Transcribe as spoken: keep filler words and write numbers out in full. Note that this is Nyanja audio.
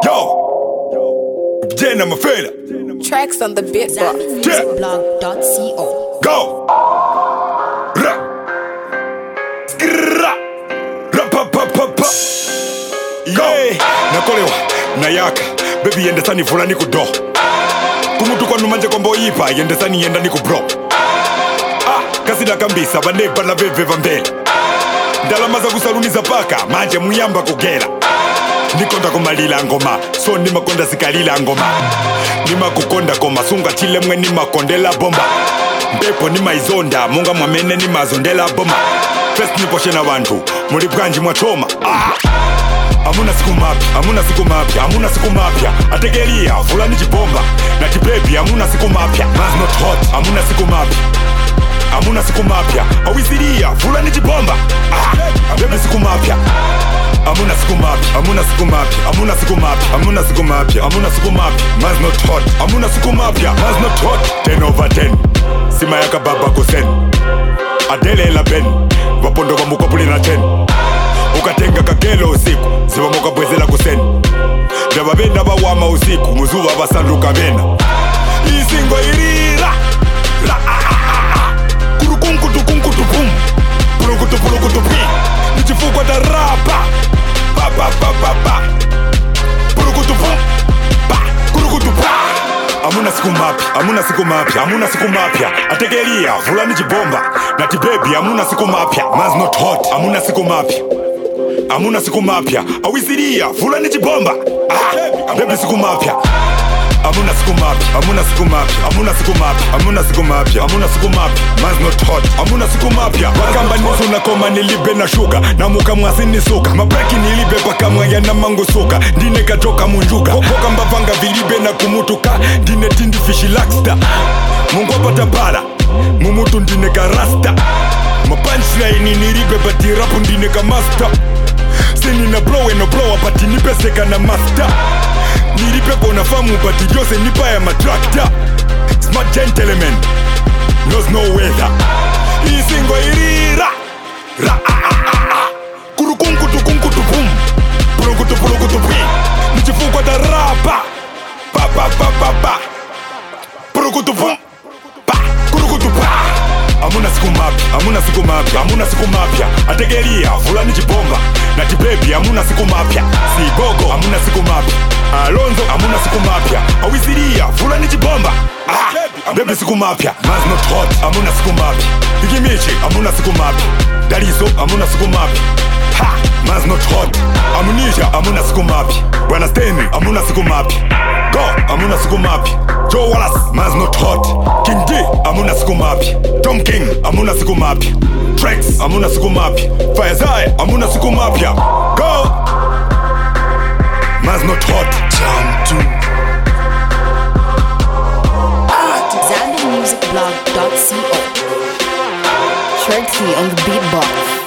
Yo, Jenna Mafela. Tracks on the beat box. music blog dot co. Go. Ra. Skra. Ra pa pa pa pa. Go. Nakolewa nayaka baby yende sani fulani kudo. Kumutu kwa numanje kombo ipa yende sani yenda niku bro. Ah, kasi da kambisa baneba na veve vambele. Ndalama za kusaluniza paka manje muyamba kugera. Nikonda kumalila ngoma so nima konda sikalila ngoma. Nima kukonda koma sunga chile mwe nima kondela bomba. Mpepo nima izonda munga mwamene nima zondela bomba. First niposhe na wantu muri bwanji mwachoma. Ah! Amuna siku mapya, amuna siku mapya, amuna siku mapya. Ategelia fulani jibomba na jibebi amuna siku mapya. Man's not hot, amuna siku mapya. Amuna siku mapya, awiziria fulani jibomba. Ah, baby siku mapya. Amuna siku mapya, amuna siku mapya, amuna siku mapya, amuna siku mapya, amuna siku mapya. Man's not hot, amuna siku mapya, man's not hot. ten over ten, sima yaka baba kusen. Adele la ben, wapondo wa mukapuli na ten. Ukatenga kagelo usiku, siwa moka bwezela kusen. Jaba benda bawama usiku, muzuwa basanduka bena. Isingo irira, la ah ah ah ah. Kurukunkutu kunkutu pum, pulukutu pulukutu pi. Nichifukwa da rapa, pa pa pa pa pa. Pulukutu pum, pa, kurukutu pa. Amuna siku mapya, amuna siku mapya, amuna siku mapya. Ategelia, fulani jibomba na tibebi, amuna siku mapya. Man's not hot, amuna siku mapya. Amuna siku mapya, awiziria, fulani jibomba. Ah, baby siku mapya. Amuna siku mapya, amuna siku mapya, amuna siku mapya, amuna siku mapya, amuna siku mapya. Man's not hot, amuna siku mapya. Wakamba nisu na koma nilibe na shuka, na muka mwasi nisuka. Mabreki nilibe paka mwaya na mangu suka. Ndine katoka munjuka, koka mbavanga vilibe na kumutuka. Ndine tindi fishi laksta, mungu apata para, mumutu ndine karasta. Mapunchline nilibe bati rapu ndine ka master. Sini na blow and no blow apati nipe seka na master. Nilipe kona famu bati yose nipa ya matrakta. Smart gentleman knows no weather. Isingo irira, ra ah ah ah ah. Kurukunkutu kunkutu pum, pulukutu pulukutu pi. Nichifukwa da rapa, pa pa pa pa pa. Pulukutu pum, pa, kurukutu pa. Amuna siku mapya, amuna siku mapya, amuna siku mapya. Ategelia fulani jibomba na tibebi amuna siku mapya. Sigogo amuna siku mapya. Alonzo amuna siku mapya. Awiziria fulani jibomba. Ah, baby siku mapya. Man's not hot, amuna siku mapya. Igimichi amuna siku mapya. Daliso amuna siku mapya. Ha, man's not hot. Amunisha amuna siku mapya. Bwana Steny amuna siku mapya. Go amuna siku mapya. Joe Wallace man's not hot. King D amuna siku mapya. Tom King amuna siku mapya. Tracks amuna siku mapya. Firezai amuna siku mapya. Go. Man's not hot. Jump to Zambi music blog dot co. Tracks on the beat box.